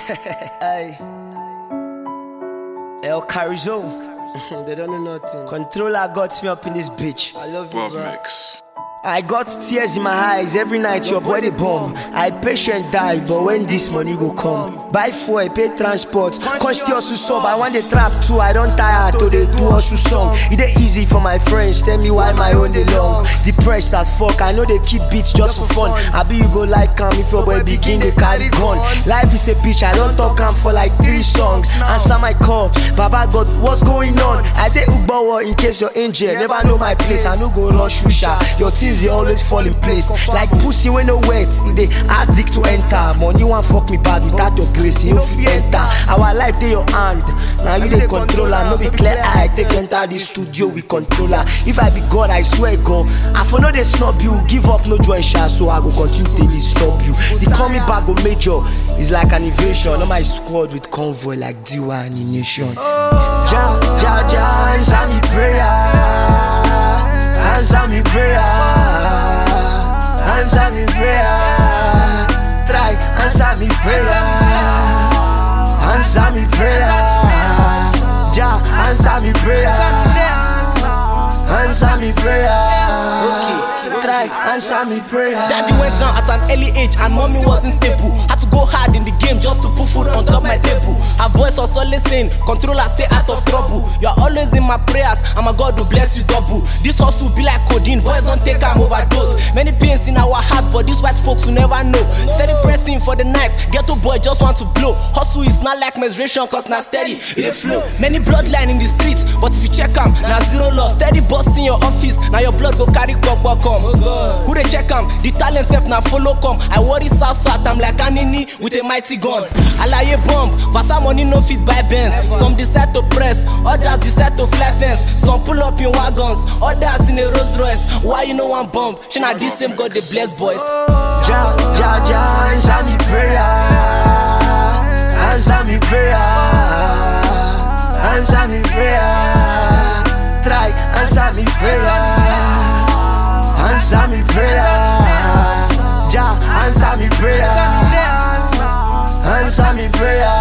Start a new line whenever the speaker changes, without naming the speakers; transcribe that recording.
Hey, El Carizo.
They don't know nothing.
Controller got me up in this bitch.
I love you,
Love
bro.
mix.
I got tears in my eyes every night your body bomb. I patient die, but when this money go come, buy fuel, pay transport, come still to sub. I want the trap too, I don't tire to the do us song. It ain't easy for my friends, tell me why my own day long. Depressed as fuck, I know they keep beats just for fun. I be you go like calm if your boy begin they carry gun. Life is a bitch, I don't talk calm for like 3 songs. Answer my call, Baba God, what's going on? I did Ubawa in case you're injured, never know my place. I no go rush Shusha, your things they always fall in place. Like pussy when no wet, it they addict to enter. Money want fuck me bad without your grace, you fi enter. Our life they your hand, now you the controller. No be clear eye, take enter the studio with controller. If I be God, I swear God, I for know they snub you, give up no join share, so I go continue to disturb you. The coming back go major, is like an invasion. On my squad with convoy like D1 in nation. Ja, ja, ja, answer me prayer. Answer me prayer, answer me prayer. Try, answer me prayer, answer me prayer. Ja, answer me prayer, answer me prayer. Okay, try, answer me prayer.
Daddy went down at an early age and mommy wasn't able. Had to go hard in the game just to put food on top my table. Her voice was always saying, controller, stay out of trouble. You're always in my prayers and my God will bless you double. This hustle be like codeine, boys don't take am overdose. Many pains in our hearts, but these white folks will never know. Steady pressing for the night, ghetto boy just want to blow. Hustle is not like menstruation, cause not steady, it flow. Many bloodline in the streets, but if you check am, now zero loss. Steady busting your office, now your blood go carry come. Who they check am? The talent self now follow come. I worry south, I'm like Anini with a mighty gun. Alaye bomb, Vasa money no fit buy Benz. Some decide to press, others decide to fly fence. Some pull up in wagons, others in a Rolls Royce. Why you know one bomb? She not this same God they bless boys.
Ja, ja, ja, answer me prayer, answer me prayer, answer me prayer. Try, answer me prayer, answer me prayer. Ja, answer me prayer, answer me prayer.